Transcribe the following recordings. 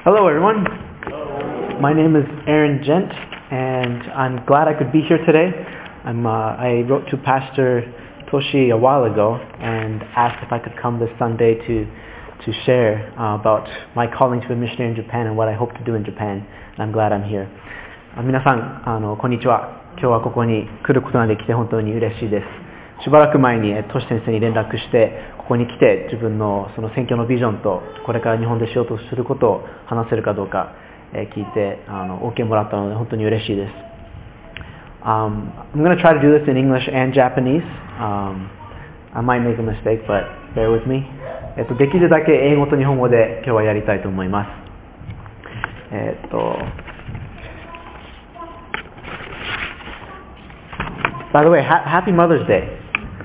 Hello everyone. My name is Aaron Gent, and I'm glad I could be here today. I wrote to Pastor Toshi a while ago and asked if I could come this Sunday to share about my calling to be a missionary in Japan and what I hope to do in Japan. And I'm glad I'm here. 皆さん、こんにちは。今日はここに来ることができて本当に嬉しいです。しばらく前にトシ先生に連絡してここに来て自分のその宣教のビジョンとこれから日本でしようとすることを話せるかどうか聞いてOK もらったので本当に嬉しいです。I'm going to try to do this in English and Japanese. I might make a mistake, but bear with me. できるだけ英語と日本語で今日はやりたいと思います。By the way, Happy Mother's Day.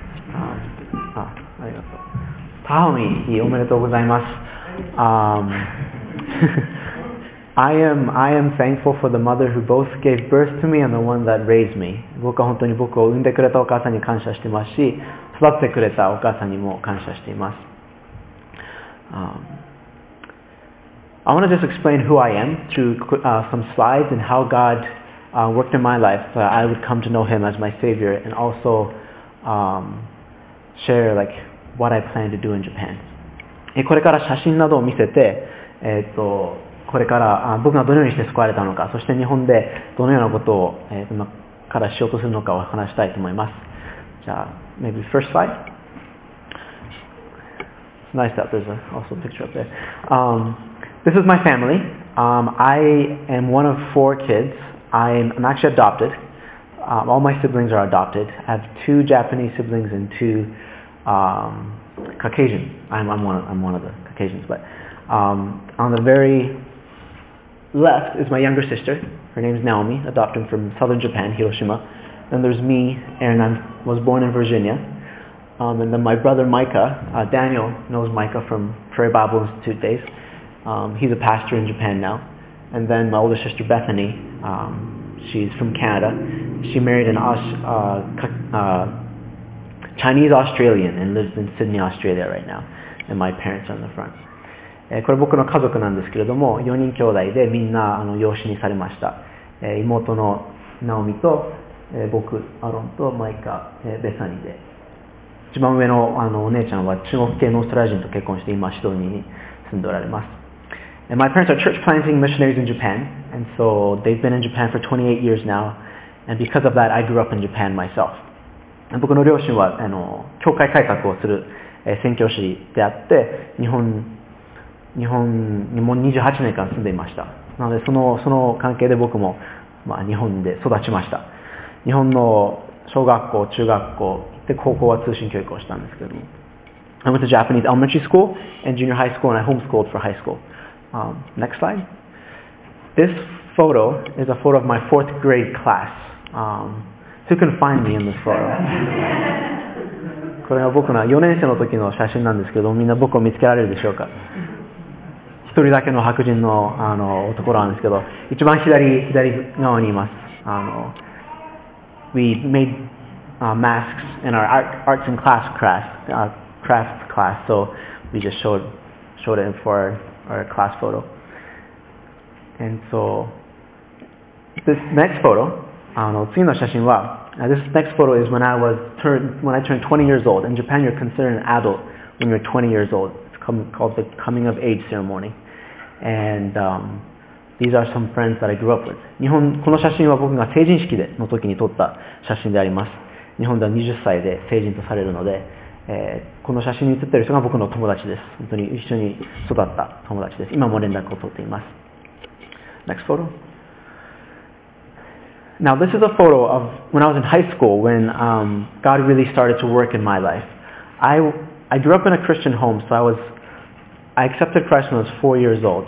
ありがとう。母の日おめでとうございます。I am thankful for the mother who both gave birth to me and the one that raised me. 僕は本当に僕を産んでくれたお母さんに感謝してますし、育ててくれたお母さんにも感謝しています。I want to just explain who I am through some slides and how God worked in my life so I would come to know Him as my Savior and also share like what I plan to do in Japan. これから写真などを見せて、これから僕がどのようにして救われたのか、そして日本でどのようなことを今からしようとするのかを話したいと思います。じゃあ、maybe first slide. It's nice that there's also a picture up there. This is my family. I am one of 4 kids. I'm actually adopted. All my siblings are adopted. I have 2 Japanese siblings and 2 Caucasian. I'm one of the Caucasians. But on the very left is my younger sister. Her name is Naomi, adopted from southern Japan, Hiroshima. Then there's me, Aaron. I was born in Virginia. And then my brother Micah, Daniel knows Micah from Prairie Bible Institute days. He's a pastor in Japan now. And then my older sister Bethany, she's from Canada. She married an Chinese Australian and lives in Sydney, Australia right now. And my parents are in the front. これ僕の家族なんですけれども、4人兄弟でみんな養子にされました。妹のナオミと僕、アロンとマイカ、ベサニで。一番上のお姉ちゃんは中国系のオーストラリア人と結婚して今シドニーに住んでおられます。And my parents are church planting missionaries in Japan, and so they've been in Japan for 28 years now, and because of that I grew up in Japan myself. 僕の両親は教会改革をする宣教師であって日本にも28年間住んでいました。なのでその関係で僕も、日本で育ちました。日本の小学校、中学校で高校は通信教育をしたんですけれども。I went to Japanese elementary school and junior high school, and I homeschooled for high school. Next slide. This photo is a photo of my 4th grade class. Who can find me in this photo? これは僕の4年生の時の写真なんですけど、みんな僕を見つけられるでしょうか？一人だけの白人の男なんですけど、一番左側にいます。We made masks in our arts and craft class, so we just showed it for our class photo. And so this next photo, 次の写真は this next photo is when I turned 20 years old. In Japan, you're considered an adult when you're 20 years old. It's called the coming of age ceremony. And these are some friends that I grew up with. この写真は僕が成人式の時に撮った写真であります。日本では20歳で成人とされるので、この写真に写っている人が僕の友達です。本当に一緒に育った友達です。今も連絡を取っています。Next photo. Now this is a photo of when I was in high school when God really started to work in my life. I grew up in a Christian home, so I accepted Christ when I was 4 years old.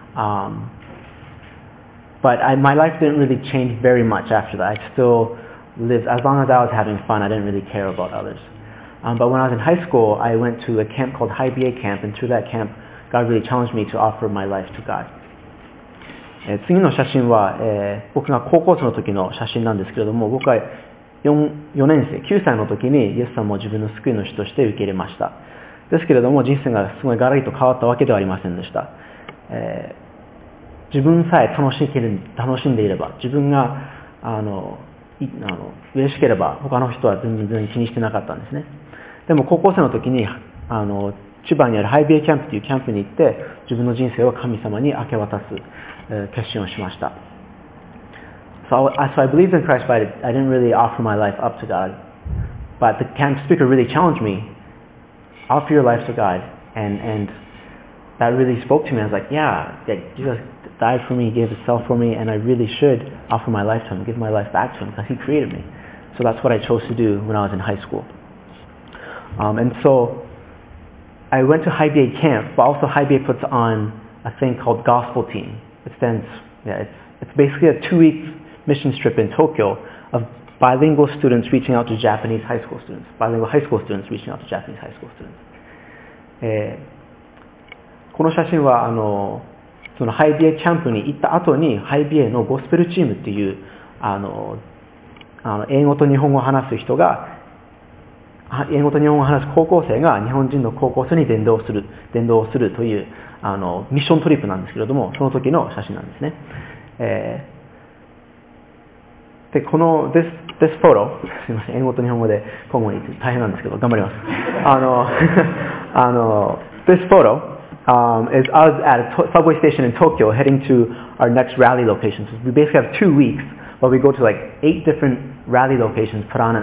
But my life didn't really change very much after that. I still lived, as long as I was having fun, I didn't really care about others. But when I was in high school, I went to a camp called High BA Camp, and through that camp, God really challenged me to offer my life to God. 次の写真は、僕が高校生の時の写真なんですけれども、僕は4年生、9歳の時にイエス様を自分の救い主として受け入れました。ですけれども人生がすごいガラリと変わったわけではありませんでした。 自分さえ楽しんでいれば、自分が嬉しければ他の人は全然気にしてなかったんですね。でも高校生の時に千葉にあるハイビエキャンプというキャンプに行って自分の人生を神様に明け渡す決心をしました。So I believed in Christ, but I didn't really offer my life up to God. But the camp speaker really challenged me, offer your life to God. And that really spoke to me. I was like, yeah, Jesus died for me, gave himself for me, and I really should offer my life to him, give my life back to him because he created me. So that's what I chose to do when I was in high school. And so I went to High BA camp, but also High BA puts on a thing called Gospel Team. It's basically a 2-week mission trip in Tokyo of bilingual students reaching out to Japanese high school students, bilingual high school students reaching out to Japanese high school students. この写真はそのハイビエキャンプに行った後にハイビエのゴスペルチームっていう英語と日本語を話す人が英語と日本語を話す高校生が日本人の高校生に伝道をするというミッショントリップなんですけれども、その時の写真なんですね。でこの this photo すみません、英語と日本語で交互に大変なんですけど頑張ります。this photo、is us at a subway station in Tokyo heading to our next rally locations. We basically have 2 weeks where we go to like 8 different rally locations, put on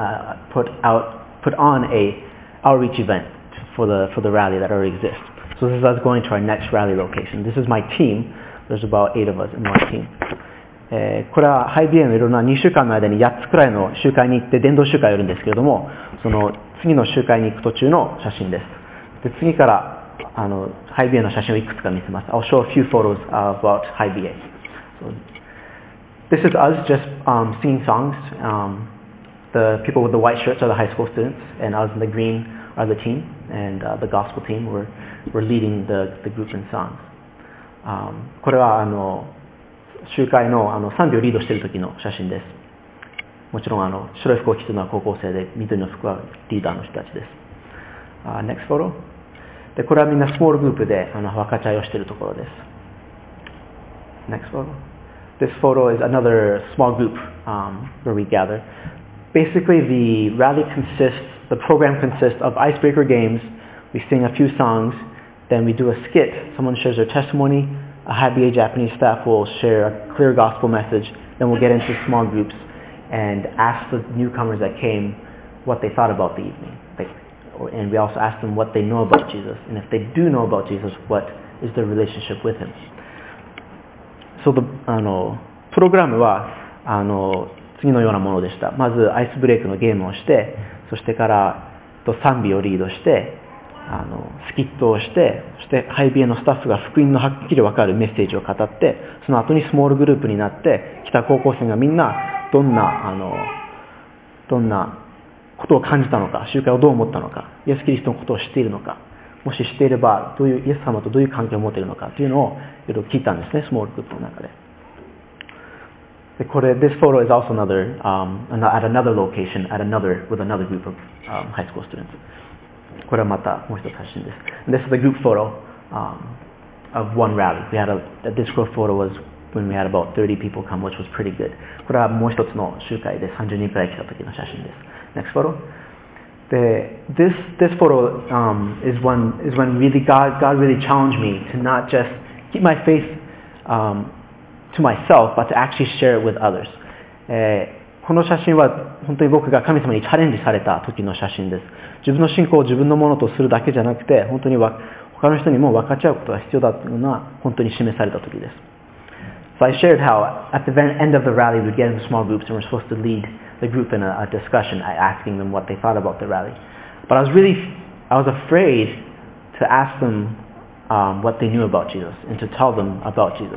a outreach event for the rally that already exists. So this is us going to our next rally location. This is my team. There's about 8 of us in my team. これはハイビエのいろんな2週間の間に8つくらいの集会に行って伝道集会をやるんですけれども、その次の集会に行く途中の写真です。で次からハイビエの写真をいくつか見せます。I'll show a few photos about High BA. So, this is us just singing songs. The people with the white shirts are the high school students, and us in the green are the team, and the gospel team. We're leading the group in songs. これは集会の賛美をリードしている時の写真です。もちろん白い服を着ているのは高校生で、緑の服はリーダーの人たちです。Next photo. でこれはみんなスモールグループで分かち合いをしているところです。Next photo. This photo is another small group where we gather. Basically, the program consists of icebreaker games. We sing a few songs, then we do a skit. Someone shares their testimony. A High BA Japanese staff will share a clear gospel message. Then we'll get into small groups and ask the newcomers that came what they thought about the evening. And we also ask them what they know about Jesus. And if they do know about Jesus, what is their relationship with him? So the プログラムは次のようなものでした。まずアイスブレイクのゲームをして、そしてから賛美をリードして、スキットをして、そしてハイビエのスタッフが福音のはっきり分かるメッセージを語って、その後にスモールグループになって来た高校生がみんなどんなことを感じたのか、集会をどう思ったのか、イエス・キリストのことを知っているのか、もし知っていればイエス様とどういう関係を持っているのかというのをいろいろ聞いたんですね、スモールグループの中で。これ This photo is also another at another location with another group of high school students. これはまたもう一つ写真です。This is the group photo of one rally. This group photo was when we had about 30 people come, which was pretty good. これはもう一つの集会で30人くらい来た時の写真です。Next photo. This photo is when really God really challenged me to not just keep my faith to myself, but to actually share it with others. この写真は本当に僕が神様にチャレンジされた時の写真です。自分の信仰を自分のものとするだけじゃなくて、本当に他の人にも分かち合うことが必要だというのは本当に示された時です。So I shared how at the very end of the rally we'd get into small groups and we're supposed to lead the group in a discussion, asking them what they thought about the rally. But I was afraid to ask them what they knew about Jesus and to tell them about Jesus.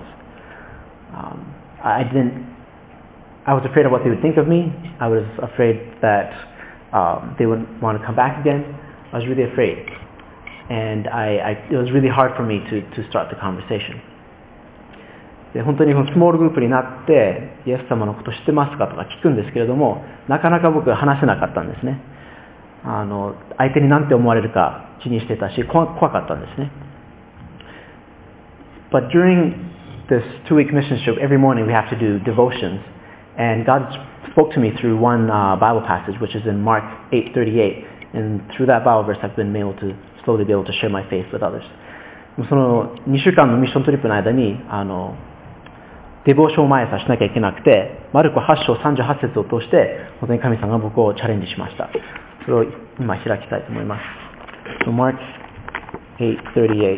I was afraid of what they would think of me. I was afraid that they would want to come back again. I was really afraid. And it was really hard for me to start the conversation. で本当にスモールグループになってイエス様のこと知ってますかとか聞くんですけれども、なかなか僕は話せなかったんですね。相手に何て思われるか気にしてたし怖かったんですね。But during this 2-week mission trip, every morning we have to do devotions. And God spoke to me through one Bible passage, which is in Mark 8:38. And through that Bible verse, I've been able to slowly be able to share my faith with others. その2週間のミッショントリップの間に、デボーションを毎朝しなきゃいけなくて、マルコ8章38節を通して、本当に神様が僕をチャレンジしました。それを今開きたいと思います。So Mark 8:38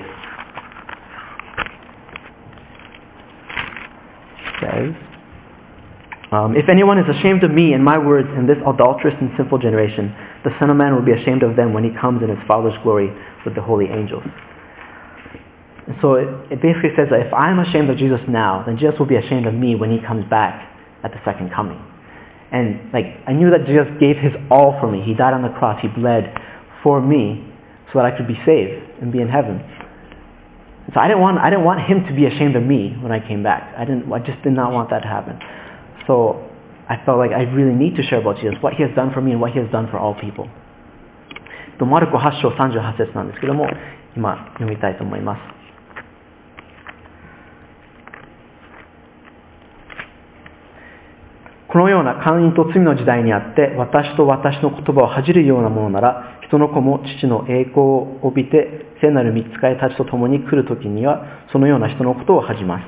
says, If anyone is ashamed of me and my words in this adulterous and sinful generation, the Son of Man will be ashamed of them when he comes in his Father's glory with the holy angels. And so it basically says that if I'm ashamed of Jesus now, then Jesus will be ashamed of me when he comes back at the second coming. And I knew that Jesus gave his all for me. He died on the cross. He bled for me so that I could be saved and be in heaven. And so I didn't want him to be ashamed of me when I came back. I just did not want that to happen. So I felt like I really need to share about Jesus, what he has done for me and what he has done for all people. マルコ8章38節なんですけども、今読みたいと思います。このような姦淫と罪の時代にあって、私と私の言葉を恥じるようなものなら、人の子も父の栄光を帯びて、聖なる御使いたちと共に来るときには、そのような人のことを恥じます。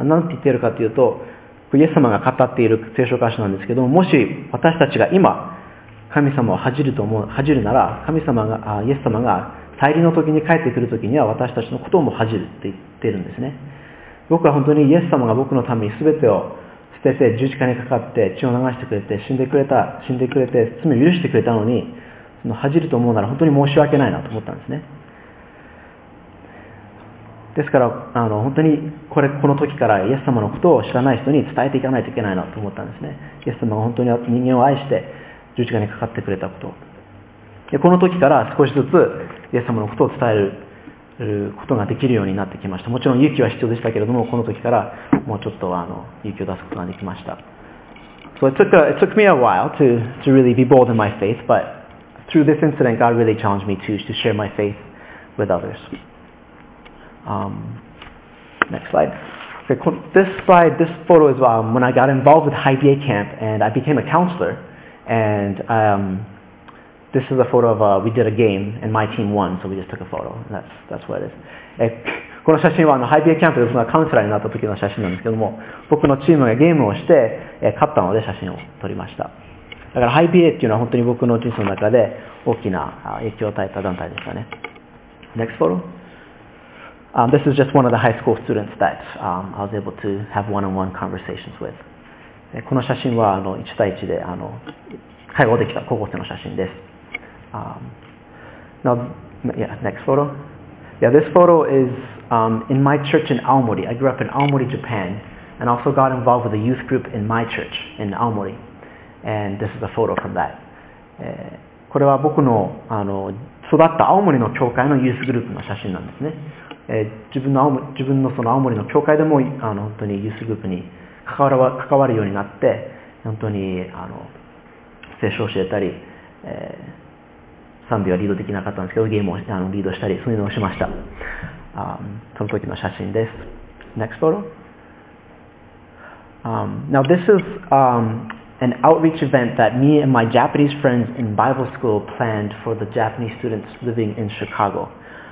何て言っているかというと、イエス様が語っている聖書箇所なんですけども、もし私たちが今、神様を恥じるなら、イエス様が再臨の時に帰ってくる時には、私たちのことも恥じるって言っているんですね。僕は本当にイエス様が僕のために全てを捨てて十字架にかかって血を流してくれて死んでくれて罪を許してくれたのに、その恥じると思うなら本当に申し訳ないなと思ったんですね。ですから本当にこの時からイエス様のことを知らない人に伝えていかないといけないなと思ったんですね。イエス様が本当に人間を愛して十字架にかかってくれたことで、この時から少しずつイエス様のことを伝えることができるようになってきました。もちろん勇気は必要でしたけれども、この時からもうちょっと勇気を出すことができました。So it took me a while to really be bold in my faith, but through this incident God really challenged me to share my faith with others. Next slide. Okay, this photo is when I got involved with High BA camp and I became a counselor. And this is a photo of we did a game and my team won, so we just took a photo. That's what it is. この写真はハイビエキャンプでカウンセラーになった時の写真なんですけども、僕のチームがゲームをして勝ったので写真を撮りました。だからハイビエっていうのは本当に僕の人生の中で大きな影響を与えた団体でしたね。Next photo. This is just one of the high school students that I was able to have one-on-one conversations with. この写真は1対1で会話できた高校生の写真です。Now, next photo. Yeah, this photo is in my church in Aomori. I grew up in Aomori, Japan, and also got involved with a youth group in my church in Aomori. And this is a photo from that. これは僕の育った青森の教会のユースグループの写真なんですね。自分のその青森の教会でも本当にユースグループに関わるようになって、本当に聖書を教えたり、賛美はリードできなかったんですけど、ゲームをリードしたり、そういうのをしました。その時の写真です。Next photo. Now this is an outreach event that me and my Japanese friends in Bible school planned for the Japanese students living in Chicago.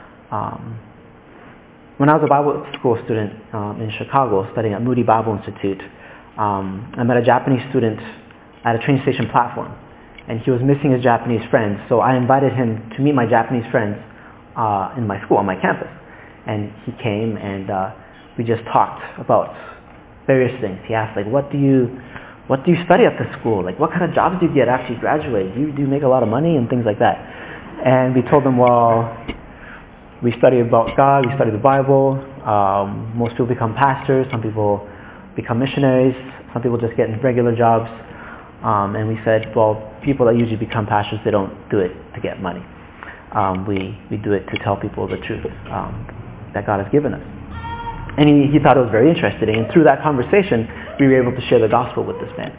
When I was a Bible school student in Chicago, studying at Moody Bible Institute, I met a Japanese student at a train station platform, and he was missing his Japanese friends, so I invited him to meet my Japanese friends in my school, on my campus. And he came, and we just talked about various things. He asked, what do you study at the school? What kind of jobs do you get after you graduate? Do you make a lot of money and things like that? And we told him, well, we study about God, we study the Bible. Most people become pastors, some people become missionaries, some people just get regular jobs. And we said, well, people that usually become pastors, they don't do it to get money. We do it to tell people the truth that God has given us. And he thought it was very interesting. And through that conversation, we were able to share the gospel with this man.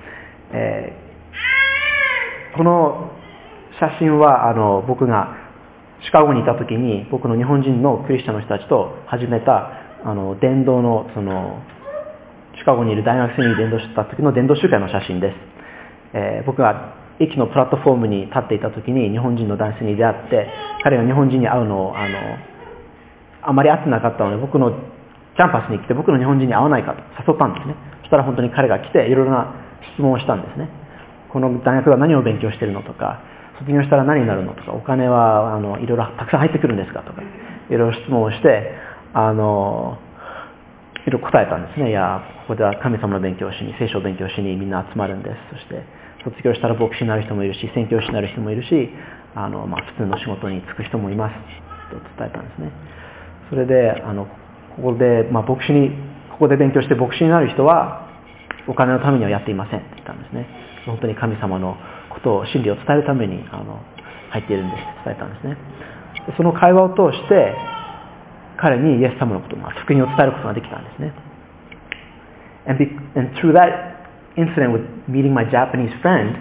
この写真は僕がシカゴにいた時に僕の日本人のクリスチャンの人たちと始めた伝道のシカゴにいる大学生に伝道した時の伝道集会の写真です。僕が駅のプラットフォームに立っていた時に日本人の男性に出会って、彼が日本人に会うのをあまり会ってなかったので、僕のキャンパスに来て僕の日本人に会わないかと誘ったんですね。そしたら本当に彼が来ていろいろな質問をしたんですね。この大学は何を勉強しているのとか、卒業したら何になるのとか、お金はいろいろたくさん入ってくるんですかとか、いろいろ質問をして、いろいろ答えたんですね。いや、ここでは神様の勉強をしに、聖書を勉強しにみんな集まるんです。そして卒業したら牧師になる人もいるし、宣教師になる人もいるし、普通の仕事に就く人もいますと伝えたんですね。それでここで、ここで勉強して牧師になる人はお金のためにはやっていませんって言ったんですね。本当に神様のことを真理を伝えるために入っているんですって伝えたんですね。その会話を通して彼にイエス様のこと、福音を伝えることができたんですね。And through that incident with meeting my Japanese friend,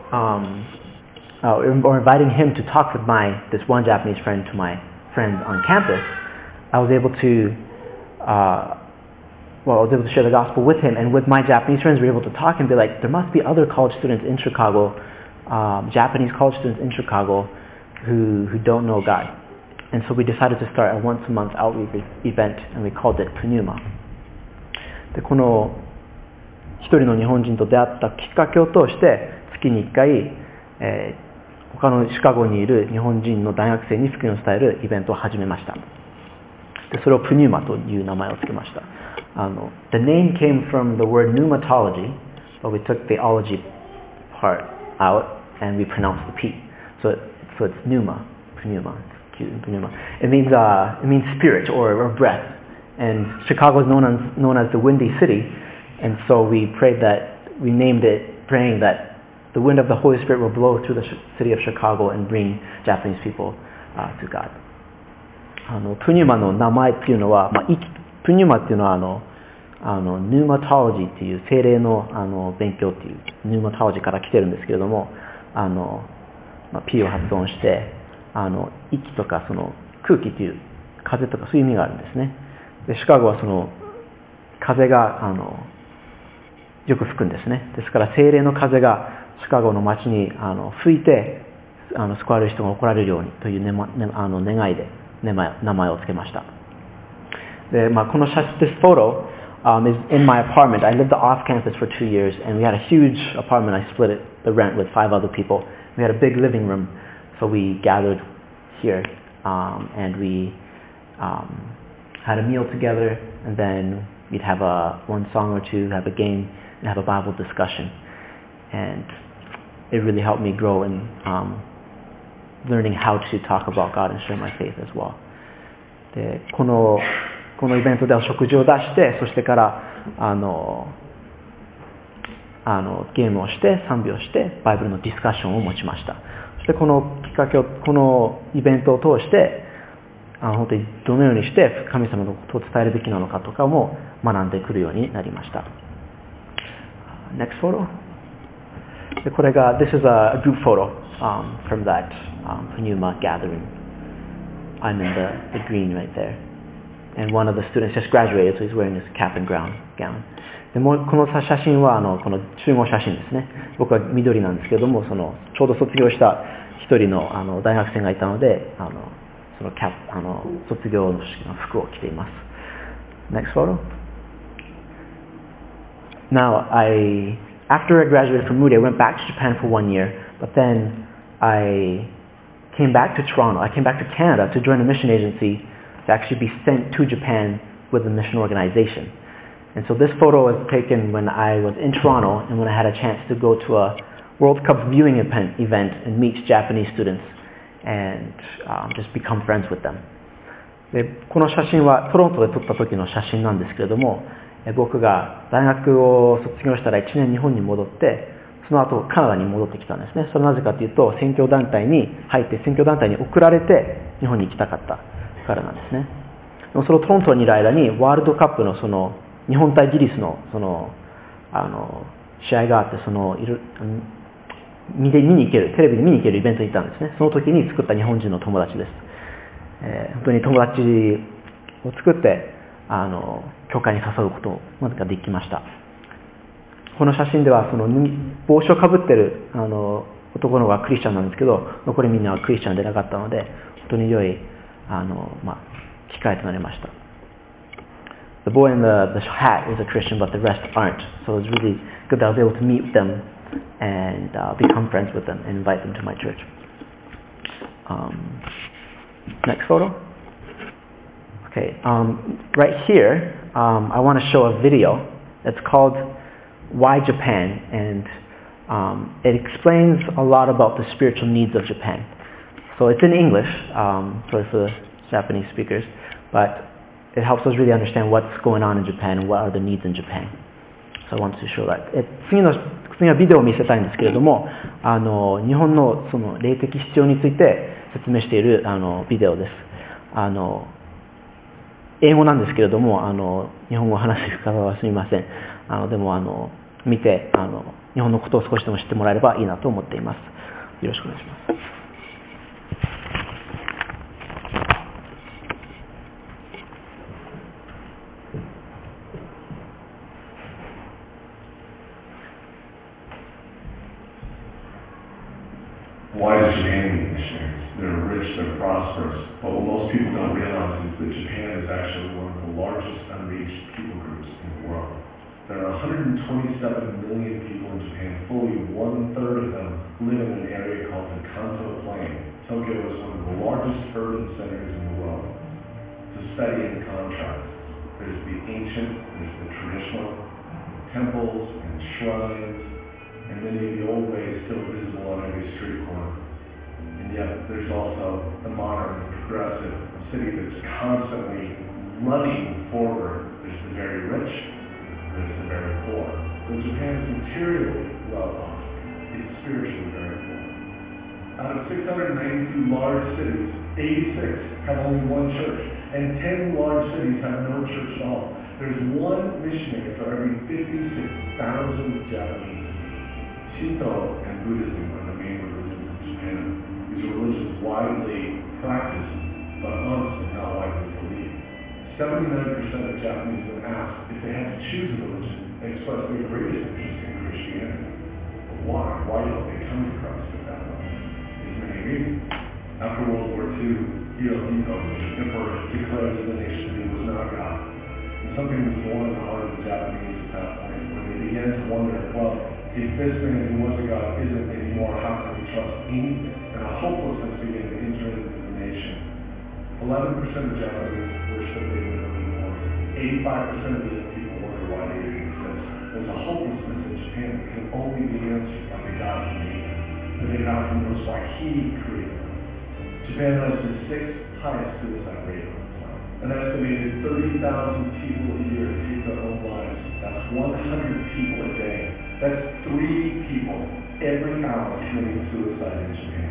or inviting him to talk with this one Japanese friend to my friends on campus, I was able to share the gospel with him, and with my Japanese friends we were able to talk and be like, there must be other college students in Chicago, Japanese college students in Chicago who don't know God. And so we decided to start a once a month outreach event, and we called it Pneuma. でこの一人の日本人と出会ったきっかけを通して月に1回、他のシカゴにいる日本人の大学生に福音を伝えるイベントを始めました。でそれをプニューマという名前を付けました。The name came from the word pneumatology, but we took the ology part out and we pronounced the P. So it's pneuma, pneuma. It means spirit or breath. And Chicago is known as the Windy City, and so we named it praying that the wind of the Holy Spirit will blow through the city of Chicago and bring Japanese people to God. プニューマの名前っていうのは、プニューマっていうのはヌーマトロジーっていう精霊の勉強っていうヌーマトロジーから来てるんですけれども、P を発音して息とかその空気っていう風とかそういう意味があるんですね。でシカゴはその風がよく吹くんですね。ですから精霊の風がシカゴの街に吹いて救われる人が怒られるようにという願いで名前を付けました。で、このthis photo is in my apartment. I lived off campus for 2 years, and we had a huge apartment. I split the rent with 5 other people. We had a big living room, so we gathered here, and we had a meal together, and then we'd have one song or two, have a game, and have a Bible discussion. And it really helped me grow in learning how to talk about God and share my faith as well. でこのイベントでは食事を出して、そしてからゲームをして賛美をしてバイブルのディスカッションを持ちました。そしてこのきっかけをこのイベントを通して本当にどのようにして神様のことを伝えるべきなのかとかも学んでくるようになりました。Next photo. でこれが This is a group photo from that Pneuma gathering. I'm in the green right there. And one of the students just graduated, so he's wearing his cap and gown. でもこの写真はこの集合写真ですね。僕は緑なんですけども、ちょうど卒業した一人の大学生がいたので、そのキャップ卒業式の服を着ています。Next photo. Now, after I graduated from Moody, I went back to Japan for 1 year, but then I came back to Toronto. I came back to Canada to join a mission agency to actually be sent to Japan with a mission organization. And so this photo was taken when I was in Toronto and when I had a chance to go to a World Cup viewing event and meet Japanese students and just become friends with them. でこの写真はトロントで撮った時の写真なんですけれども、僕が大学を卒業したら1年日本に戻って、その後カナダに戻ってきたんですね。それはなぜかというと、選挙団体に入って選挙団体に送られて日本に行きたかったからなんですね。でもそのトロントにいる間にワールドカップの日本対イギリスの試合があって、見に行ける、テレビで見に行けるイベントに行ったんですね。その時に作った日本人の友達です。本当に友達を作って教会に誘うことができました。この写真ではその帽子をかぶってる男の子がクリスチャンなんですけど、残りみんなはクリスチャンでなかったので、本当に良い機会となりました。The boy in the hat is a Christian, but the rest aren't. So it was really good that I was able to meet them and become friends with them and invite them to my church. Next photo. Okay, right here, I want to show a video that's called Why Japan, and it explains a lot about the spiritual needs of Japan. So it's in English, for the Japanese speakers, but it helps us really understand what's going on in Japan and what are the needs in Japan. So I want to show that. 次はビデオを見せたいんですけれども、日本のその霊的必要について説明しているビデオです。英語なんですけれども、日本語を話している方はすみません。でも見て日本のことを少しでも知ってもらえればいいなと思っています。よろしくお願いします。 Why does Japan need missionaries? They're rich, they're prosperous, but what most people don't realize is that Japan is actually one of the largest unreached people groups in the world. There are 127 million people in Japan. Fully 1/3 of them live in an area called the Kanto Plain. Tokyo is one of the largest urban centers in the world. To study in contrast, there's the ancient, there's the traditional temples and shrines, and many of the old ways still visible on every street corner. And yet there's also the modern, progressive city that's constantly running forward. There's the very rich, there's the very poor. Though Japan is materially well off, it's spiritually very poor. Out of 692 large cities, 86 have only one church, and 10 large cities have no church at all. There's one missionary for every 56,000 Japanese. Shinto and Buddhism are the main religions of Japan. These are religions widely practiced, but honestly not widely believed. 79% of Japanese, when asked if they had to choose a religion, they expressed their greatest interest in Christianity. But why? Why don't they come to Christ at that level? There's many reasons. After World War II, Hirohito, the emperor, declared to the nation that he was not God. And something was born in the heart of the Japanese at that point, when they began to wonder, well, if this man who was a God isn't anymore, how can we trust anything? And a hopelessness began to enter into the nation. 11% of Japanese wish that they would have been born. 85% of the people wonder why they didn't exist. There's a hopelessness in Japan that can only be answered by the God who made them. That the God who knows why He created them. Japan has the 6th highest suicide rate on the planet. An estimated 30,000 people a year take their own lives. That's 100 people a day. That's 3 people every hour committing suicide in Japan.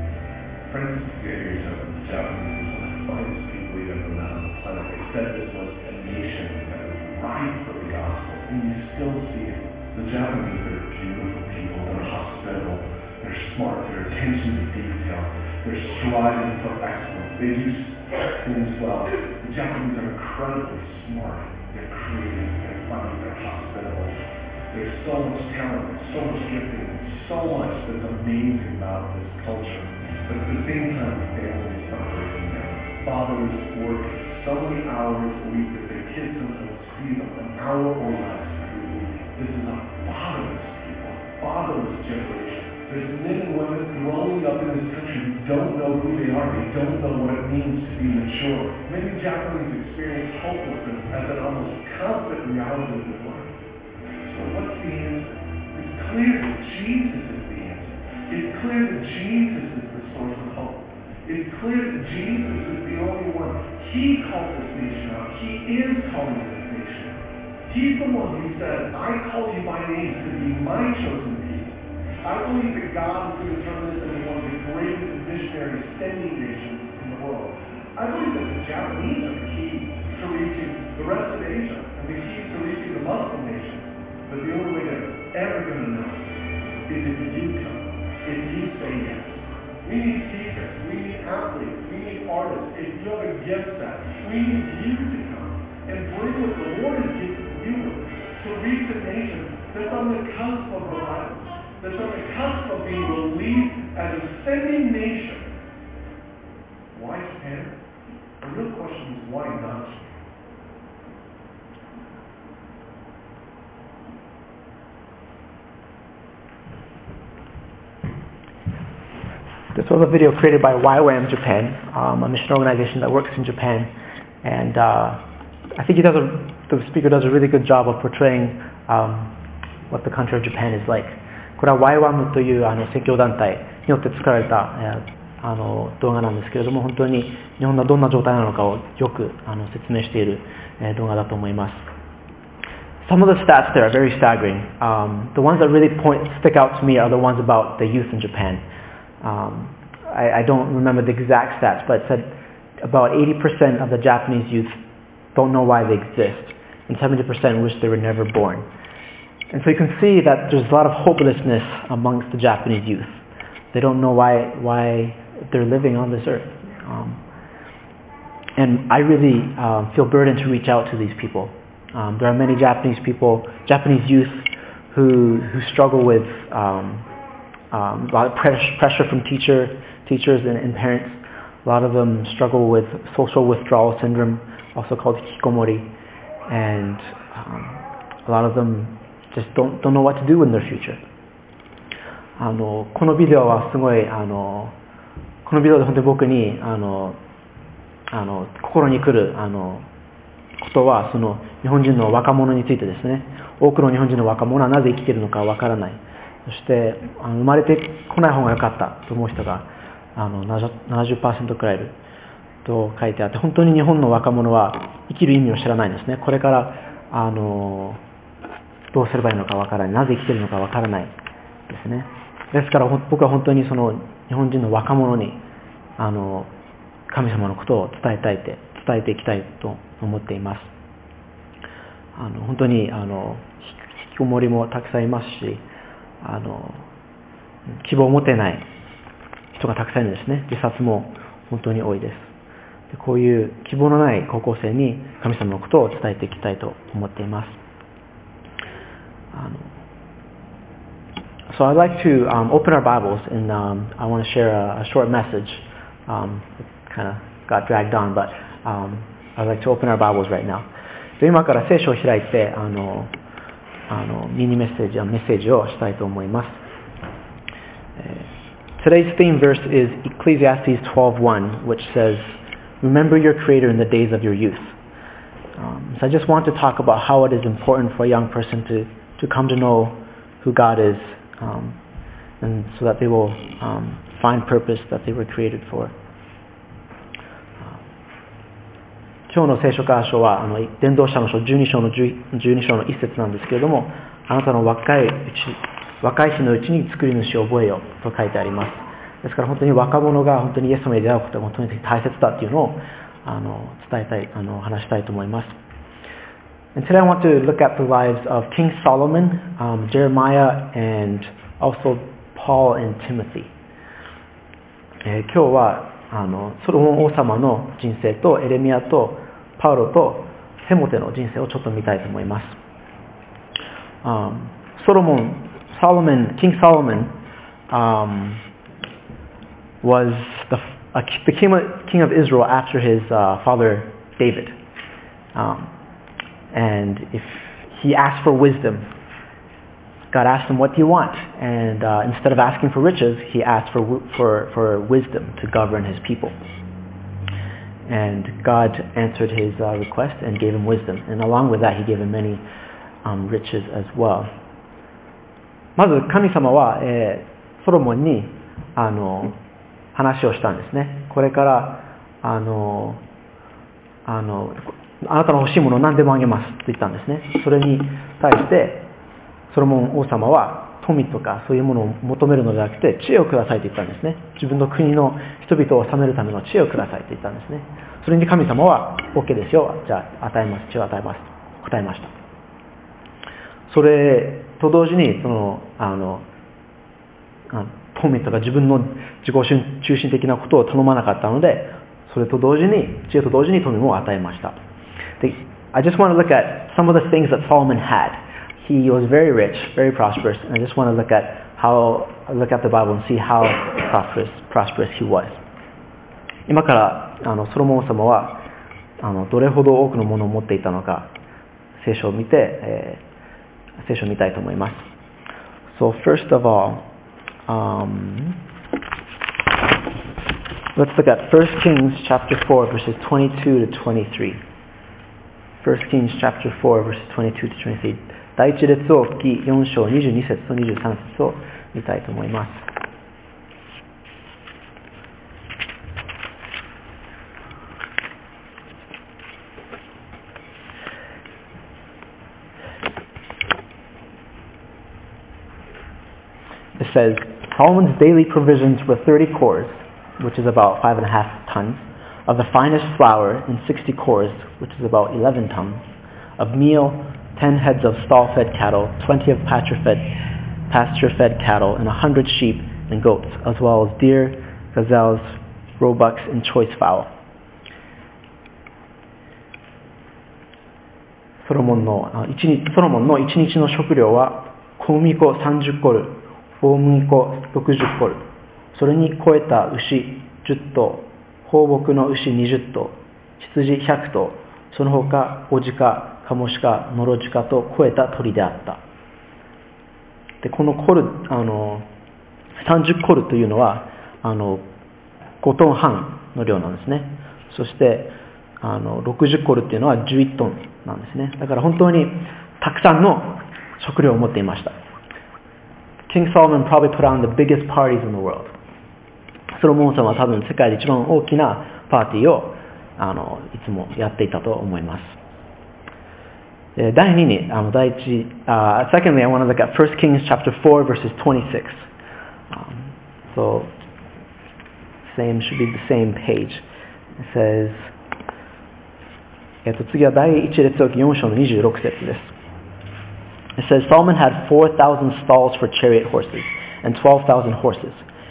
Francis Xavier said that the Japanese were some of the finest people he'd ever met on the planet. They said this was a nation that was ripe for the gospel, and you still see it. The Japanese are beautiful people. They're hospitable. They're smart. Their attention to detail. They're striving for excellence. They do things well. The Japanese are incredibly smart. They're creative. They're funny. They're hospitable. There's so much talent, there's so much gifting, so much that's amazing about this culture. But at the same time, the families are breaking down. Fathers work so many hours a week that their kids sometimes see them an hour or less every week. This is a fatherless people, fatherless generation. There's men and women growing up in this country who don't know who they are. They don't know what it means to be mature. Many Japanese experience hopelessness as an almost constant reality of their life. So what's the answer? It's clear that Jesus is the answer. It's clear that Jesus is the source of hope. It's clear that Jesus is the only one. He called this nation out. He is calling this nation. He's the one who said, I call you by name to be my chosen people. I believe that God is going to turn this into one of the greatest missionary sending nations in the world. I believe that the Japanese are the key to reaching the rest of Asia and the key to reaching the Muslim nations. But the only way they're ever going to know is if you come, if you say yes. We need speakers, we need athletes, we need artists. If you have a gift set, we need you to come. and bring what the Lord has given you to reach a nation that's on the cusp of revival, that's on the cusp of being released as a sending nation. Why Japan? The real question is why not Japan? This was a video created by YWAM Japan, a mission organization that works in Japan, and I think the speaker does a really good job of portraying what the country of Japan is like. これは YWAM という宣教団体によって作られた動画なんですけれども、本当に日本がどんな状態なのかをよく説明している動画だと思います。Some of the stats there are very staggering. The ones that really stick out to me are the ones about the youth in Japan. I don't remember the exact stats, but it said about 80% of the Japanese youth don't know why they exist, and 70% wish they were never born. And so you can see that there's a lot of hopelessness amongst the Japanese youth. They don't know why they're living on this earth. And I really feel burdened to reach out to these people. There are many Japanese youth who struggle with a lot of pressure from teachers and parents. A lot of them struggle with social withdrawal syndrome, also called hikikomori, and a lot of them just don't know what to do in their future. このビデオはすごいこのビデオで本当に僕に心に来ることはその日本人の若者についてですね。多くの日本人の若者はなぜ生きているのかわからない。そして生まれてこない方が良かったと思う人が70% くらいいると書いてあって、本当に日本の若者は生きる意味を知らないんですね。これからどうすればいいのかわからない、なぜ生きているのかわからないですね。ですから僕は本当にその日本人の若者に神様のことを伝えていきたいと思っています。本当に引きこもりもたくさんいますし、希望を持てない人がたくさんいるんですね。自殺も本当に多いです。でこういう希望のない高校生に神様のことを伝えていきたいと思っています。So I'd like to open our Bibles, and I want to share a short message. It kind of got dragged on, but I'd like to open our Bibles right now. 今から聖書を開いてミニメッセージをしたいと思います。Today's theme verse is Ecclesiastes 12:1, which says, "Remember your Creator in the days of your youth." So I just want to talk about how it is important for a young person to come to know who God is, and so that they will find purpose that they were created for. 今日の聖書箇所は伝道者の書12章の1節なんですけれども、あなたの若い日のうちに作り主を覚えよと書いてあります。ですから本当に若者が本当にイエス様に出会うことが本当に大切だというのを伝えたい、話したいと思います。And today I want to look at the lives of King Solomon, Jeremiah, and also Paul and Timothy. 今日はソロモン王様の人生とエレミヤとパウロとテモテの人生をちょっと見たいと思います。King Solomon was the king of Israel after his father David. And if he asked for wisdom, God asked him, "What do you want?" And instead of asking for riches, he asked for wisdom to govern his people. And God answered his request and gave him wisdom. And along with that, he gave him many riches as well. まず神様は、ソロモンに話をしたんですね。これからあなたの欲しいものを何でもあげますと言ったんですね。それに対してソロモン王様は富とかそういうものを求めるのではなくて知恵をくださいと言ったんですね。自分の国の人々を治めるための知恵をくださいと言ったんですね。それに神様は OK ですよ、じゃあ与えます、知恵を与えますと答えました。それと同時に富とか自分の自己中心的なことを頼まなかったので、それと同時に知恵と同時に富も与えました。で I just want to look at some of the things that Solomon had. He was very rich, very prosperous, and I just want to look at the Bible and see how prosperous he was. 今からソロモン様はどれほど多くのものを持っていたのか聖書を見たいと思います。So first of all, let's look at 1 Kings chapter 4 verses 22 to 23. 1 Kings chapter 4 verses 22 to 23. 第一列王記4章22節と23節を見たいと思います。It says, Solomon's daily provisions were 30 cores, which is about 5.5 tons, of the finest flour, and 60 cores, which is about 11 tons, of meal, 10 heads of stall-fed cattle, 20 of pasture-fed cattle, and 100 sheep and goats, as well as deer, gazelles, roebucks, and choice fowl. ソロモンの1日の食料は小麦粉30コル、大麦粉60コル、それに肥えた牛10頭、放牧の牛20頭、羊100頭、その他オジカ、カモシカ、ノロジカと肥えた鳥であった。でこのコル30コルというのは5トン半の量なんですね。そして60コルというのは11トンなんですね。だから本当にたくさんの食料を持っていました。King Solomon probably put on the biggest parties in the world. ソロモンさんは多分世界で一番大きなパーティーをいつもやっていたと思います。第2にsecondly, I want to look at 1 Kings chapter 4 verses 26. So should be the same page. It says, 次は第1列王記4章の26節です。It says, Solomon had 4,000 stalls for chariot horses and 12,000 horses.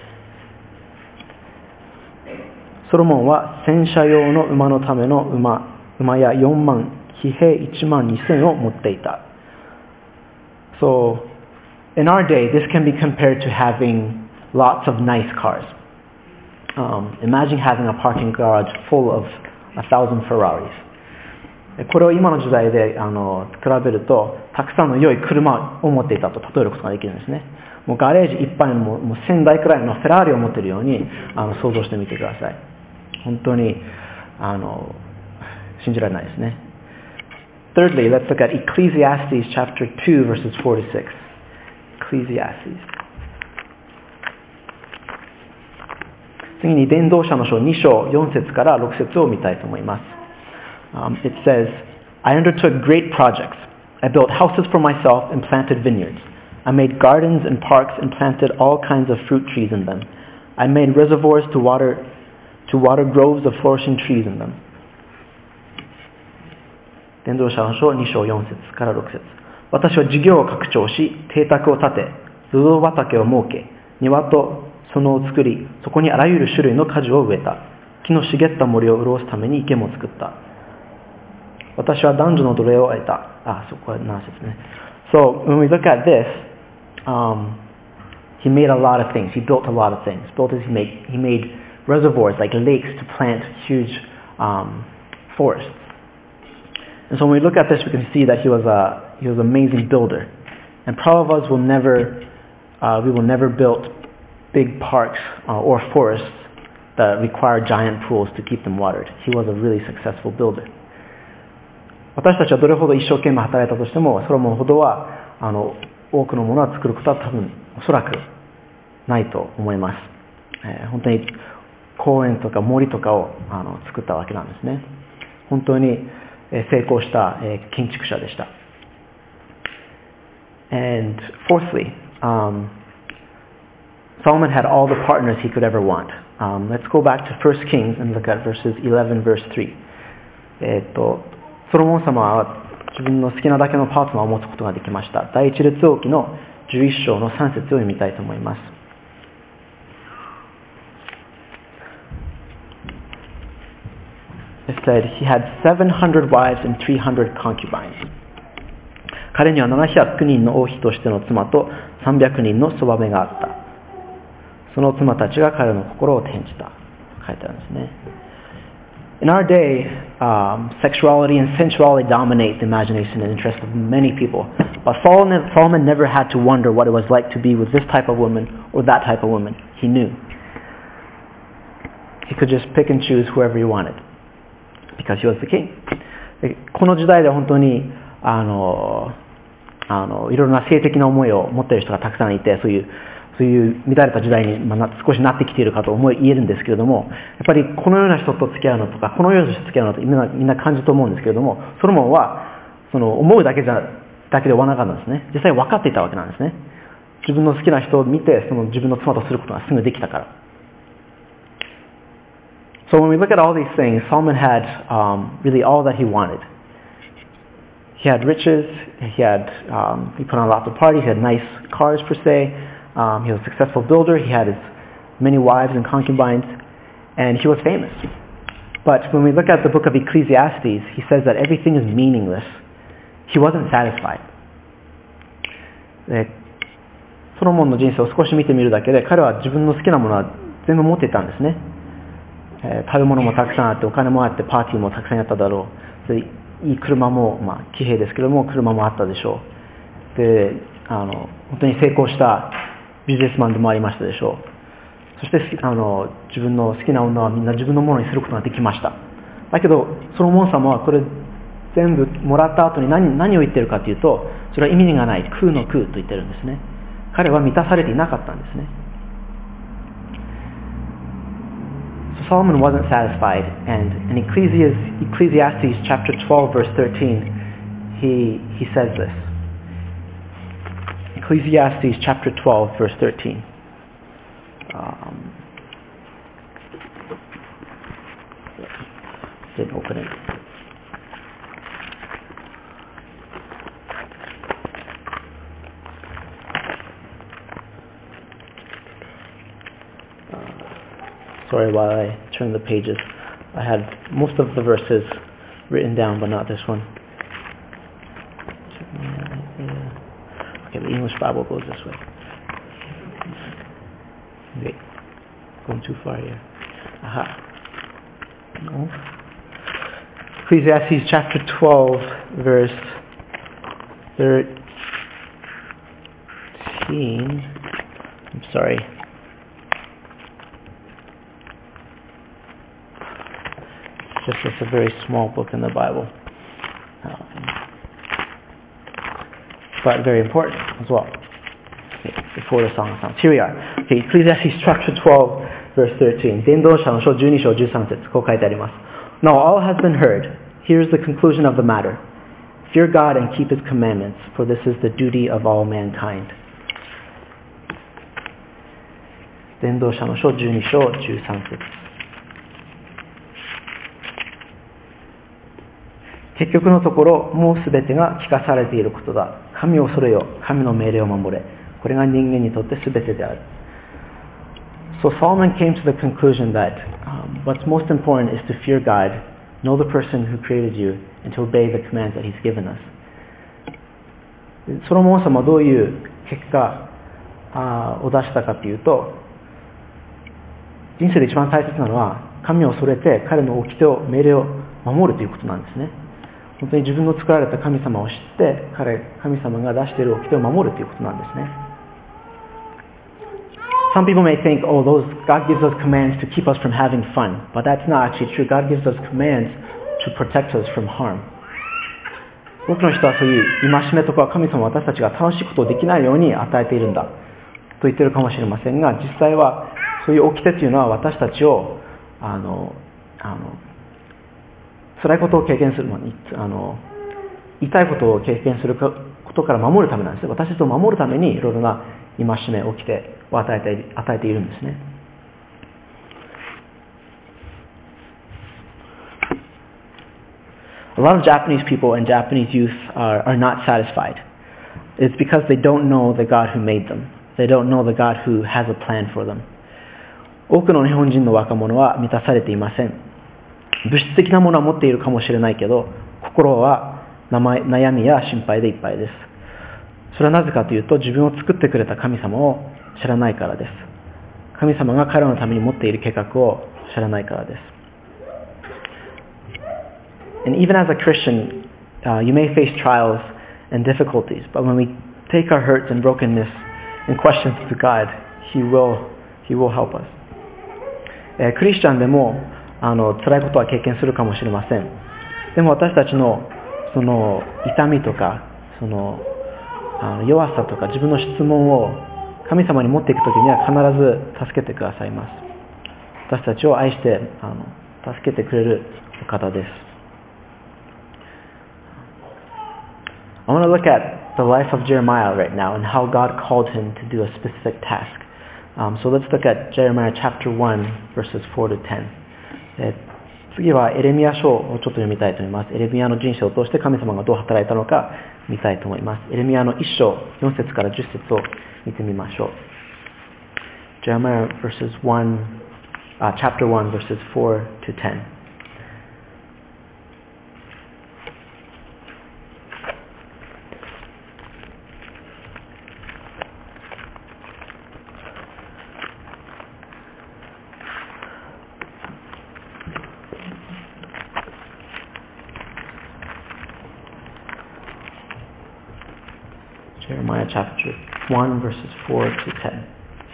ソロモンは戦車用の馬のための馬や4万、騎兵1万2000を持っていた。So, in our day, this can be compared to having lots of nice cars. Imagine having a parking garage full of 1,000 Ferraris. これを今の時代で比べるとたくさんの良い車を持っていたと例えることができるんですね。もうガレージいっぱいのもう1000台くらいのフェラーリを持っているように想像してみてください。本当に信じられないですね。Thirdly, let's look at Ecclesiastes chapter 2 verses 4 to 6. Ecclesiastes. 次に伝道者の書2章4節から6節を見たいと思います。It says, I undertook great projects. I built houses for myself and planted vineyards. I made gardens and parks and planted all kinds of fruit trees in them. I made reservoirs to water groves of flourishing trees in them. 伝道者の書2章4節から6節。私は事業を拡張し、邸宅を建て、ブドウ畑を設け、庭と園を作り、そこにあらゆる種類の果樹を植えた。木の茂った森を潤すために池も作った。私は男女の奴隷を得た。そこは7節ね。So, when we look at this, he made a lot of things. He built a lot of things. He made reservoirs, like lakes, to plant huge forests. And so when we look at this, we can see that he was an amazing builder. And probably of us will never build big parks or forests that require giant pools to keep them watered. He was a really successful builder. 私たちはどれほど一生懸命働いたとしても、ソロモンほどは多くのものは作ることは多分おそらくないと思います。本当に公園とか森とかを作ったわけなんですね。本当に成功した建築者でした。And fourthly, Solomon had all the partners he could ever want. Let's go back to 1 Kings and look at verses 11 verse 3. ソロモン様は自分の好きなだけのパートナーを持つことができました。第一列王記の11章の3節を読みたいと思います。 It said he had 700 wives and 300 concubines. 彼には700人の王妃としての妻と300人のそばめがあった。その妻たちが彼の心を転じた。書いてあるんですね。In our day, sexuality and sensuality dominate the imagination and interest of many people. But Solomon never had to wonder what it was like to be with this type of woman or that type of woman. He knew. He could just pick and choose whoever he wanted because he was the king. この時代で本当にいろいろな性的な思いを持っている人がたくさんいて、そういう乱れた時代に、少しなってきているかと言えるんですけれども、やっぱりこのような人と付き合うのとか、このような人と付き合うのとみんな感じると思うんですけれども、ソロモンはその思うだけで終わらなかったんですね。実際分かっていたわけなんですね。自分の好きな人を見て、その自分の妻とすることがすぐできたから。So when we look at all these things, Solomon had really all that he wanted. He had riches, he put on lots of parties, he had nice cars per se. He was a successful builder. He had many wives and concubines, and he was famous. But when we look at the book of Ecclesiastes, he says that everything is meaningless. He wasn't satisfied. ソロモンの人生を少し見てみるだけで、彼は自分の好きなものは全部持っていたんですね。食べ物もたくさんあって、お金もあって、パーティーもたくさんやっただろう。いい車も、騎兵ですけども、車もあったでしょう。で、本当に成功したビジネスマンでもありましたでしょう。そして自分の好きな女はみんな自分のものにすることができました。だけどソロモン様はこれ全部もらった後に何を言ってるかというと、それは意味がない、空の空と言ってるんですね。彼は満たされていなかったんですね。So Solomon wasn't satisfied, and in Ecclesiastes chapter 12 verse 13 he says this. Ecclesiastes chapter 12 verse 13. Didn't open it. Sorry, while I turn the pages, I had most of the verses written down, but not this one. Okay, the English Bible goes this way. Wait, going too far here. Aha. No. Ecclesiastes chapter 12, verse 13. I'm sorry. It's a very small book in the Bible. But very important as well. Okay, before the song sounds. Here we are. Okay, Ecclesiastes chapter 12, verse 13. 伝道者の書12章13節、こう書いてあります。Now all has been heard. Here is the conclusion of the matter. Fear God and keep His commandments, for this is the duty of all mankind. 伝道者の書12章13節。結局のところ、もうすべてが聞かされていることだ。神を恐れよ、神の命令を守れ。これが人間にとってすべてである。So Solomon came to the conclusion that what's most important is to fear God, know the person who created you, and to obey the commands that He's given us. ソロモン様はどういう結果を出したかというと、人生で一番大切なのは神を恐れて彼の掟を命令を守るということなんですね。本当に自分の作られた神様を知って神様が出している掟を守るということなんですね。Some people may think, God gives us commands to keep us from having fun, but that's not actually true. God gives us commands to protect us from harm. 多くの人はそういう戒めとか神様は私たちが楽しいことをできないように与えているんだと言っているかもしれませんが、実際はそういう掟というのは私たちを辛いことを経験するのに痛いことを経験することから守るためなんですね。私たちを守るためにいろいろな戒め、掟を与えているんですね。A lot of Japanese people and Japanese youth are not satisfied. It's because they don't know the God who made them. They don't know the God who has a plan for them. 多くの日本人の若者は満たされていません。 物質的なものは持っているかもしれないけど、心は悩みや心配でいっぱいです。それはなぜかというと、自分を作ってくれた神様を知らないからです。神様が彼らのために持っている計画を知らないからです。And even as a Christian, you may face trials and difficulties, but when we take our hurts and brokenness and questions to God, He will help us. クリスチャンでも辛いことは経験するかもしれません。でも私たちのその痛みとかその弱さとか自分の質問を神様に持っていくときには必ず助けてくださいます。私たちを愛して助けてくれるお方です。I want to look at the life of Jeremiah right now and how God called him to do a specific task. So let's look at Jeremiah chapter 1 verses 4 to 10. 次はエレミヤ書をちょっと読みたいと思います。エレミヤの人生を通して神様がどう働いたのか見たいと思います。エレミヤの1章4節から10節を見てみましょう。Jeremiah chapter 1 verses 4 to 10. Jeremiah chapter 1 verses 4 to 10.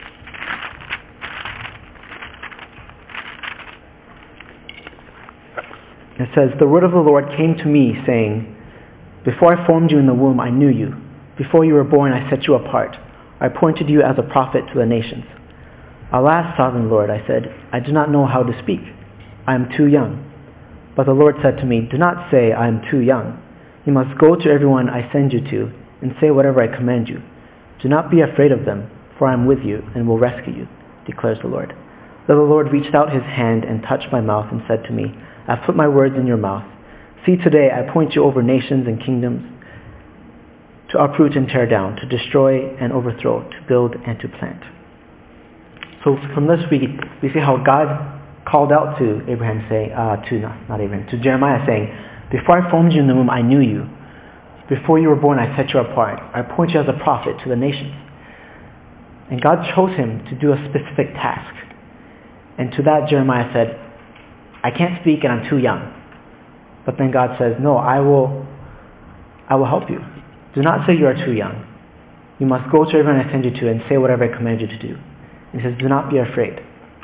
It says, "The word of the Lord came to me, saying, Before I formed you in the womb, I knew you. Before you were born, I set you apart. I appointed you as a prophet to the nations. Alas, sovereign Lord, I said, I do not know how to speak. I am too young. But the Lord said to me, Do not say, I am too young. You must go to everyone I send you to, and say whatever I command you. Do not be afraid of them, for I am with you and will rescue you, declares the Lord. Then the Lord reached out his hand and touched my mouth and said to me, I have put my words in your mouth. See, today I appoint you over nations and kingdoms, to uproot and tear down, to destroy and overthrow, to build and to plant." So from this we see how God called out to Abraham, saying, to Jeremiah, saying, "Before I formed you in the womb, I knew you. Before you were born, I set you apart. I appoint you as a prophet to the nations." And God chose him to do a specific task. And to that Jeremiah said, "I can't speak and I'm too young." But then God says, "No, I will help you. Do not say you are too young. You must go to everyone I send you to and say whatever I command you to do." And he says, "Do not be afraid."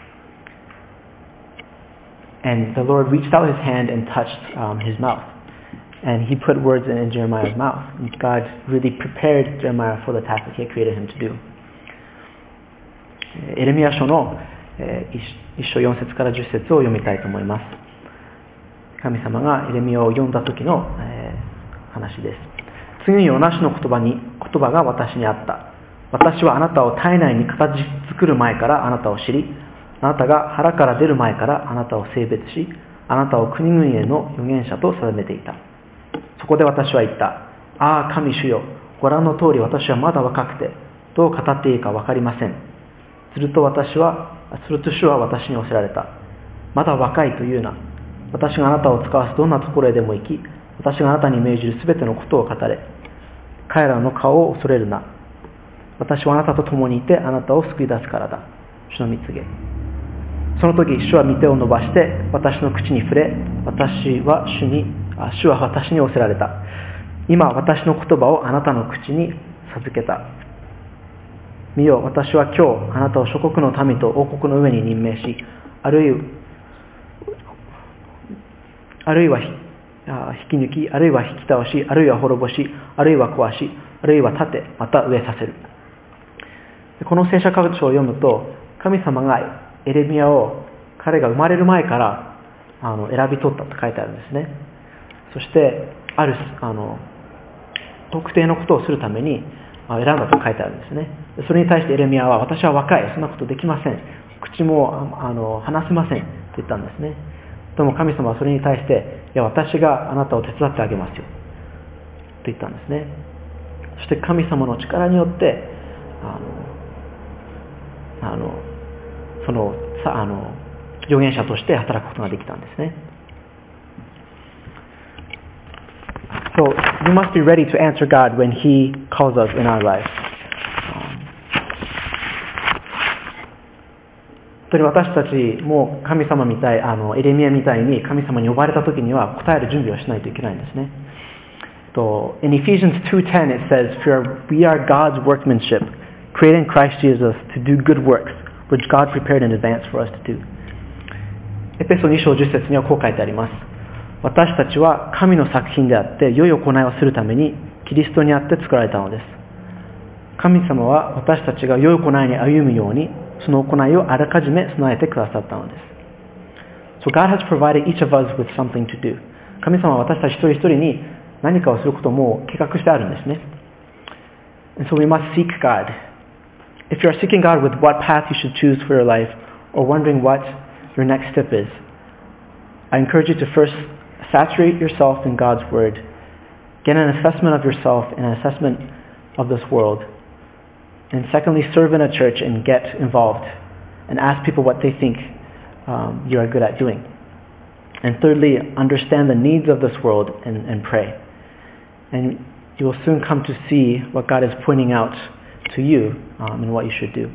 And the Lord reached out his hand and touched his mouth. And he put words in Jeremiah's mouth. And God really prepared Jeremiah for the task that he had created him to do. エレミヤ書の1章4節から10節を読みたいと思います。神様がエレミヤを読んだ時の話です。次にヨナシの言葉が私にあった。私はあなたを体内に形作る前からあなたを知り、あなたが腹から出る前からあなたを性別し、あなたを国々への預言者と定めていた。そこで私は言った。ああ、神主よ、ご覧の通り私はまだ若くて、どう語っていいか分かりません。すると主は私におっしゃられた。まだ若いというな。私があなたを使わすどんなところへでも行き、私があなたに命じるすべてのことを語れ。彼らの顔を恐れるな。私はあなたと共にいてあなたを救い出すからだ。主の御告げ。その時、主は御手を伸ばして私の口に触れ、主は私に仰せられた。今、私の言葉をあなたの口に授けた。見よ、私は今日あなたを諸国の民と王国の上に任命し、あるいは引き抜き、あるいは引き倒し、あるいは滅ぼし、あるいは壊し、あるいは立て、また植えさせる。この聖書箇所を読むと、神様がエレミヤを彼が生まれる前から選び取ったと書いてあるんですね。そしてある特定のことをするために選んだと書いてあるんですね。それに対してエレミヤは、私は若い、そんなことできません、口も話せませんと言ったんですね。でも神様はそれに対して、いや、私があなたを手伝ってあげますよと言ったんですね。そして神様の力によってその預言者として働くことができたんですね。 So we must be ready to answer God when He calls us in our life. 本当に私たちも神様みたい、エレミヤみたいに神様に呼ばれた時には答える準備をしないといけないんですね。In Ephesians 2:10 it says, "For we are God's workmanship, created in Christ Jesus to do good works, which God prepared in advance for us to do." エペソ2章10節にはこう書いてあります。私たちは神の作品であって良い行いをするためにキリストにあって作られたのです。神様は私たちが良い行いに歩むようにその行いをあらかじめ備えてくださったのです。So God has provided each of us with something to do. 神様は私たち一人一人に何かをすることも計画してあるんですね。And so we must seek God. If you are seeking God with what path you should choose for your life or wondering what your next step is, I encourage you to first saturate yourself in God's Word, get an assessment of yourself and an assessment of this world, and secondly, serve in a church and get involved and ask people what they think you are good at doing. And thirdly, understand the needs of this world and pray. And you will soon come to see what God is pointing out to you and what you should do.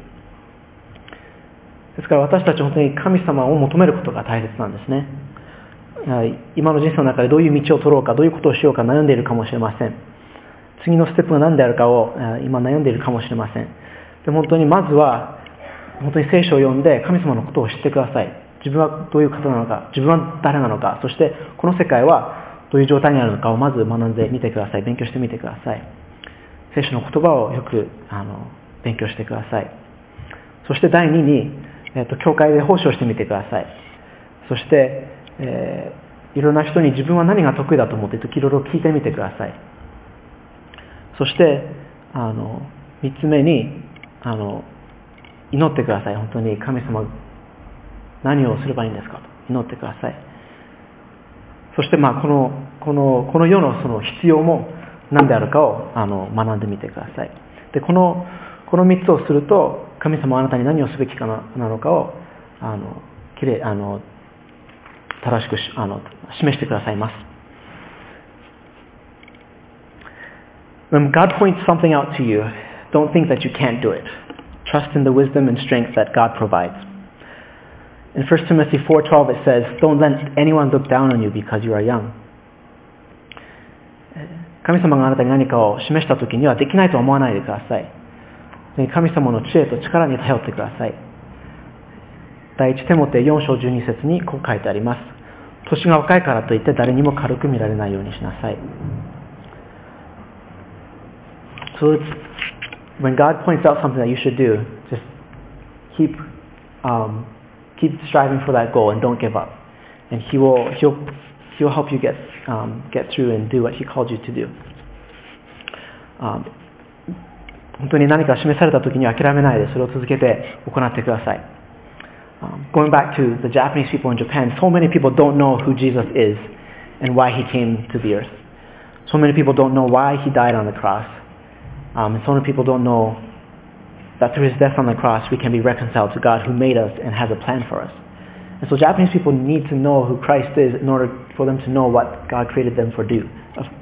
ですから私たちは本当に神様を求めることが大切なんですね。今の人生の中でどういう道を取ろうか、どういうことをしようか悩んでいるかもしれません。次のステップが何であるかを今悩んでいるかもしれません。で本当にまずは本当に聖書を読んで神様のことを知ってください。自分はどういう方なのか、自分は誰なのか、そしてこの世界はどういう状態にあるのかをまず学んでみてください。勉強してみてください。聖書の言葉をよく勉強してください。そして第2に、教会で奉仕をしてみてください。そして、いろんな人に自分は何が得意だと思っているときいろいろ聞いてみてください。そして3つ目に祈ってください。本当に神様何をすればいいんですかと祈ってください。そしてこの世のその必要も何であるかを学んでみてください。でこの3つをすると神様はあなたに何をすべきかなのかを正しく示してくださいます。When God points something out to you, don't think that you can't do it. Trust in the wisdom and strength that God provides. In 1 Timothy 4:12 it says, "Don't let anyone look down on you because you are young." 神様があなたに何かを示したときにはできないと思わないでください。神様の知恵と力に頼ってください。第一テモテ4章12節にこう書いてあります。年が若いからといって誰にも軽く見られないようにしなさい。So when God points out something that you should do, just keep striving for that goal and don't give up. And He'll help you get through and do what He called you to do. 本当に何か示されたときに諦めないでそれを続けて行ってください。Going back to the Japanese people in Japan, so many people don't know who Jesus is and why He came to the earth. So many people don't know why He died on the cross. And so many people don't know that through His death on the cross we can be reconciled to God who made us and has a plan for us. And so Japanese people need to know who Christ is in order for them to know what God created them to do.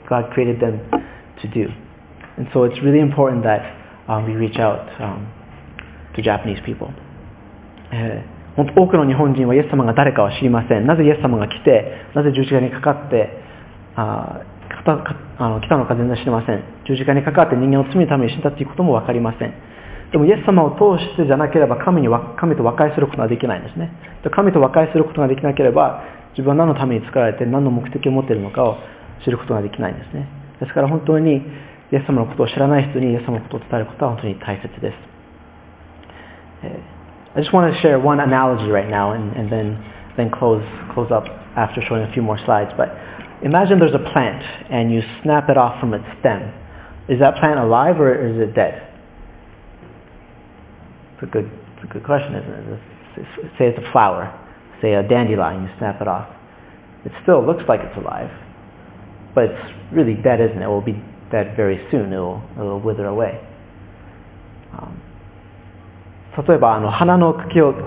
And so it's really important that we reach out to Japanese people. 多くの日本人はイエス様が誰かは知りません。なぜイエス様が来て、なぜ十字架にかかって来たのか全然知りません。十字架にかかって人間の罪のために死んだということも分かりません。でもイエス様を通してじゃなければ神と和解することができないんですね。神と和解することができなければ自分は何のために作られて何の目的を持っているのかを知ることができないんですね。ですから本当にイエス様のことを知らない人にイエス様のことを伝えることは本当に大切です。I just want to share one analogy right now and then close up after showing a few more slides. But imagine there's a plant and you snap it off from its stem. Is that plant alive or is it dead? It's a good question, isn't it? Say it's a flower, say a dandelion, you snap it off. It still looks like it's alive, but it's really dead, isn't it? It will be dead very soon. It will wither away. 例えば花の茎を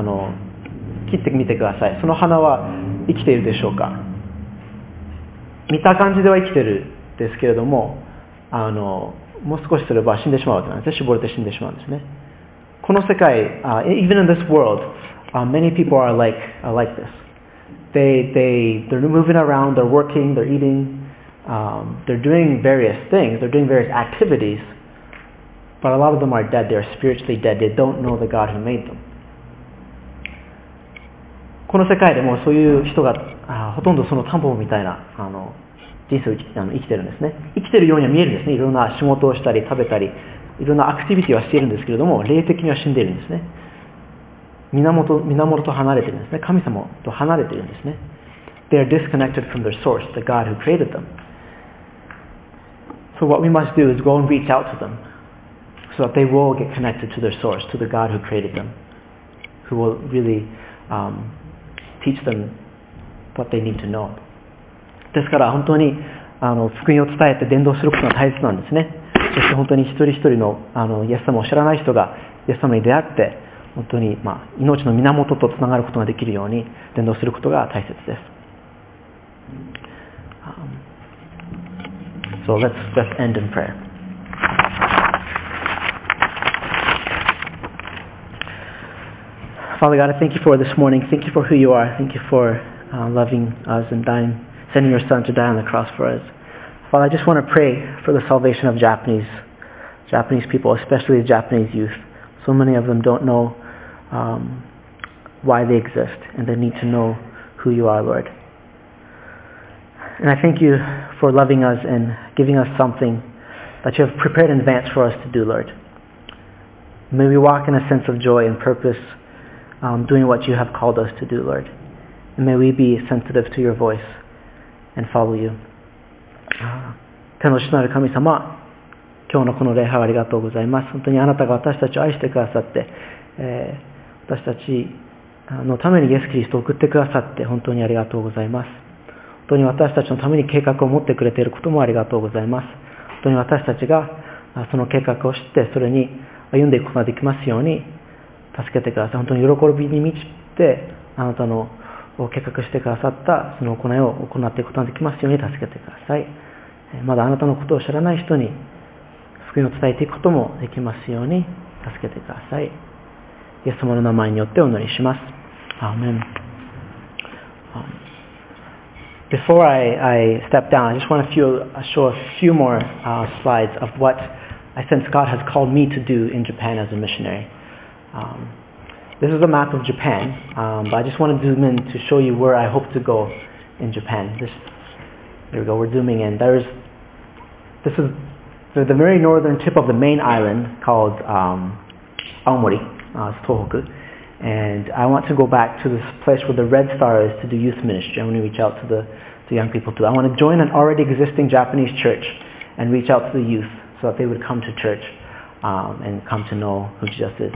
切ってみてください。その花は生きているでしょうか？ 見た感じでは生きてるんですけれども、もう少しすれば死んでしまうわけなんですね。絞れて死んでしまうんですね。この世界、even in this world, many people are like this. They're moving around, they're working, they're eating, they're doing various things, they're doing various activities, but a lot of them are dead. They're spiritually dead. They don't know the God who made them. この世界でもそういう人がほとんどそのタンポポみたいな人生を生きてるんですね。生きてるようには見えるんですね。いろんな仕事をしたり食べたりいろんなアクティビティはしているんですけれども、霊的には死んでいるんですね。源と離れているんですね。神様と離れているんですね。They are disconnected from their source, the God who created them. So what we must do is go and reach out to them so that they will get connected to their source, to the God who created them, who will really teach them what they need to know. ですから本当に福音を伝えて伝道することが大切なんですね。そして本当に一人一人のイエス様を知らない人がイエス様に出会って本当に命の源とつながることができるように伝道することが大切です。So let's end in prayer. Father God, I thank you for this morning. Thank you for who you are. Thank you for loving us and sending your Son to die on the cross for us. Father, I just want to pray for the salvation of Japanese people, especially the Japanese youth. So many of them don't know why they exist, and they need to know who you are, Lord. And I thank you for loving us and giving us something that you have prepared in advance for us to do, Lord. May we walk in a sense of joy and purpose, doing what you have called us to do, Lord. And may we be sensitive to your voice and follow you. 天の主なる神様、今日のこの礼拝をありがとうございます。本当にあなたが私たちを愛してくださって、私たちのためにイエス・キリストを送ってくださって本当にありがとうございます。本当に私たちのために計画を持ってくれていることもありがとうございます。本当に私たちがその計画を知ってそれに歩んでいくことができますように助けてください。本当に喜びに満ちてあなたの計画してくださったその行いを行っていくことができますように助けてください。まだあなたのことを知らない人に福音を伝えていくこともできますように助けてください。イエス様の名前によってお祈りします。アーメン。Before I step down, I just want to show a few more slides of what I sense God has called me to do in Japan as a missionary. This is a map of Japan, but I just want to zoom in to show you where I hope to go in Japan. There we go, we're zooming in. This is the very northern tip of the main island called Aomori, it's Tohoku. And I want to go back to this place where the red star is to do youth ministry. I want to reach out to the young people too. I want to join an already existing Japanese church and reach out to the youth so that they would come to church and come to know who Jesus is.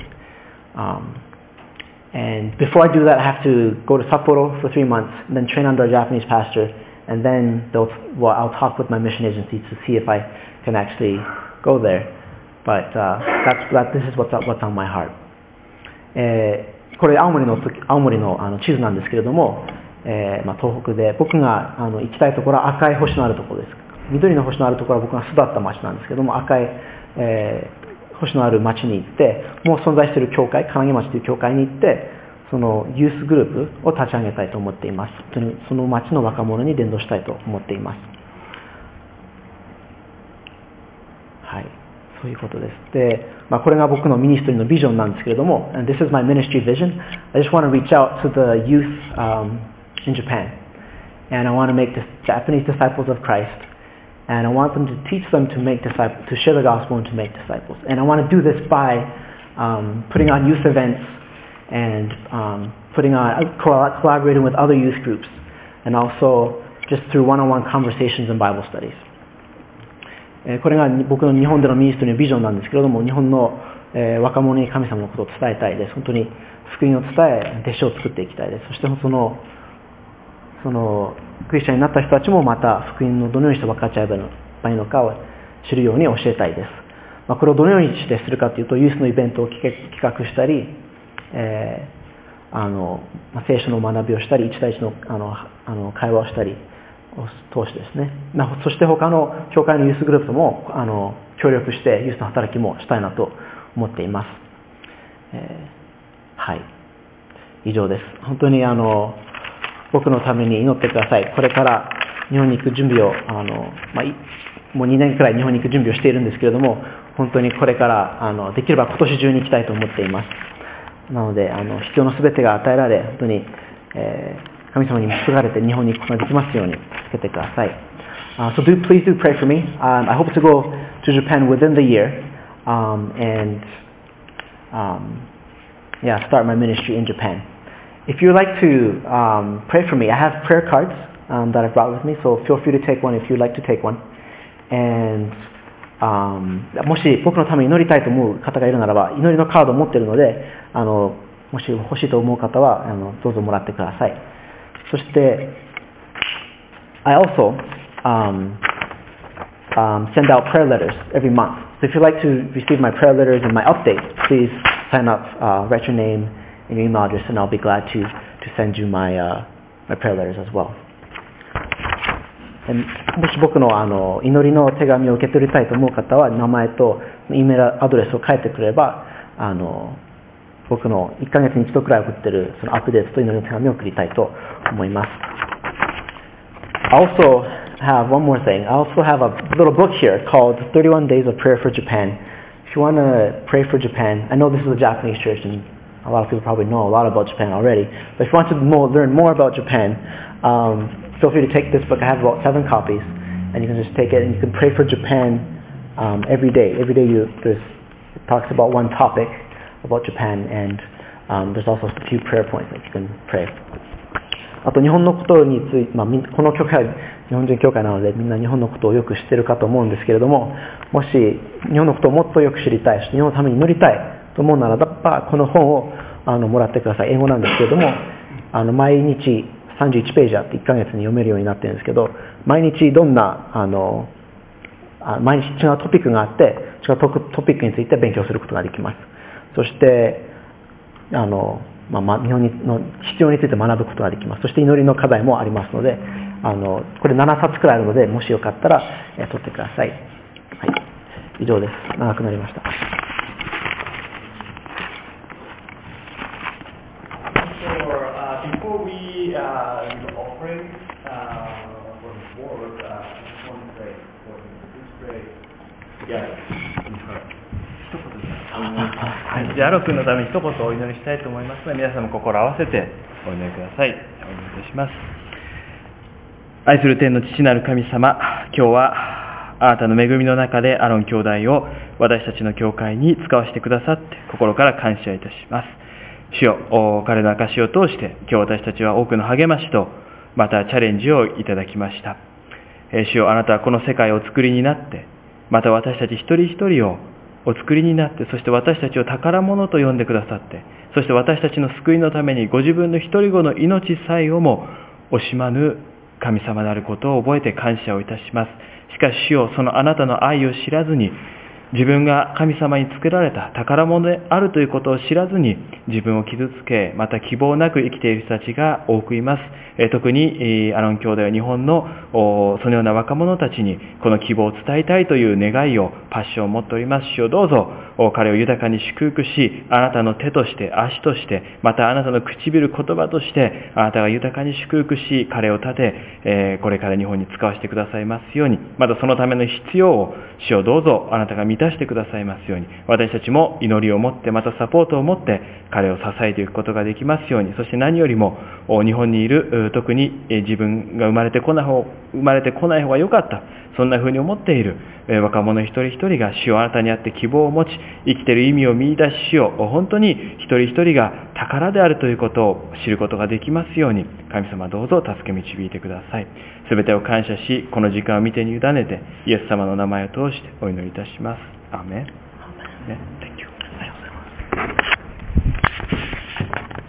And before I do that, I have to go to Sapporo for 3 months, and then train under a Japanese pastor, and then I'll talk with my mission agency to see if I can actually go there. But this is what's on my heart. これ青森の地図なんですけれども、東北で僕が行きたいところは赤い星のあるところです。緑の星のあるところは僕が育った町なんですけども、赤い、星のある町に行って、もう存在している教会、金木町という教会に行って、そのユースグループを立ち上げたいと思っています。本当にその町の若者に伝道したいと思っています。はい。そういうことです。で、これが僕のミニストリーのビジョンなんですけれども、and this is my ministry vision. I just want to reach out to the youth in Japan, and I want to make Japanese disciples of Christ, and I want them to teach them to share the gospel and to make disciples. And I want to do this by putting on youth events and collaborating with other youth groups, and also just through one-on-one conversations and Bible studies. これが僕の日本でのミニストリーのビジョンなんですけれども、日本の若者に神様のことを伝えたいです。本当に福音を伝え、弟子を作っていきたいです。そしてそのクリスチャンになった人たちもまた福音をどのようにして分かち合えばいいのかを知るように教えたいです。これをどのようにしてするかというと、ユースのイベントを企画したり、聖書の学びをしたり、1対1の会話をしたり、 通してですね、そして他の教会のユースグループとも協力してユースの働きもしたいなと思っています。はい、以上です。本当に僕のために祈ってください。これから日本に行く準備をもう2年くらい日本に行く準備をしているんですけれども、本当にこれからできれば今年中に行きたいと思っています。なので必要な全てが与えられ、本当に、神様に導かれて日本に行くことができますように助けてください。So please do pray for me. I hope to go to Japan within the year and start my ministry in Japan. If you would like to pray for me, I have prayer cards that I've brought with me, so feel free to take one if you'd like to take one. Andもし僕のために祈りたいと思う方がいるならば、祈りのカードを持っているので、もし欲しいと思う方はどうぞもらってください。そして、I also send out prayer letters every month. So if you'd like to receive my prayer letters and my updates, please sign up, write your name and your email address, and I'll be glad to send you my prayer letters as well. もし僕の祈りの手紙を受け取りたいと思う方は、名前と E メールアドレスを書いてくれば、僕の1ヶ月に1度くらい送っているそのアップデートと祈りの手紙を送りたいと思います。I also have one more thing. I also have a little book here called 31 Days of Prayer for Japan. If you want to pray for Japan, I know this is a Japanese church and a lot of people probably know a lot about Japan already, but if you want to learn more about Japan, feel free to take this book. I have about 7 copies, and you can just take it and you can pray for Japan every day. Every day it talks about one topic about Japan, and there's also a few prayer points that you can pray. あと日本のことについて、この教会は日本人教会なのでみんな日本のことをよく知っているかと思うんですけれども、もし日本のことをもっとよく知りたい、日本のために祈りたいと思うならば、この本をもらってください。英語なんですけれども、毎日31ページあって1ヶ月に読めるようになってるんですけど、毎日どんな毎日違うトピックがあって、違うトピックについて勉強することができます。そして日本の必要について学ぶことができます。そして祈りの課題もありますので、これ7冊くらいあるので、もしよかったら取ってください。はい、以上です。長くなりました。 Before we do the offering for the board, I just want to pray for you. Please pray together in prayer. じゃあ、アロ君のために一言お祈りしたいと思いますので、皆さんも心を合わせてお祈りください。お願いいたします。愛する天の父なる神様、今日はあなたの恵みの中でアロン兄弟を私たちの教会に使わせてくださって心から感謝いたします。主よ、彼の証しを通して今日私たちは多くの励ましとまたチャレンジをいただきました。主よ、あなたはこの世界をお作りになって、また私たち一人一人をお作りになって、そして私たちを宝物と呼んでくださって、そして私たちの救いのためにご自分の一人子の命さえをも惜しまぬ神様であることを覚えて感謝をいたします。しかし主よ、そのあなたの愛を知らずに、自分が神様に作られた宝物であるということを知らずに、自分を傷つけ、また希望なく生きている人たちが多くいます。特にアロン兄弟は日本のそのような若者たちにこの希望を伝えたいという願いを、パッションを持っております。主よ、どうぞ彼を豊かに祝福し、あなたの手として足として、またあなたの唇言葉としてあなたが豊かに祝福し、彼を立て、これから日本に使わせてくださいますように、またそのための必要を主よ、どうぞあなたが満たしてくださいますように、私たちも祈りを持って、またサポートを持って彼を支えていくことができますように。そして何よりも日本にいる、特に自分が生まれてこない方が良かった、そんな風に思っている若者一人一人が主よ、あなたにあって希望を持ち、生きている意味を見出し、主よ、本当に一人一人が宝であるということを知ることができますように、神様どうぞ助け導いてください。すべてを感謝し、この時間を見てに委ねて、イエス様の名前を通してお祈りいたします。アーメン。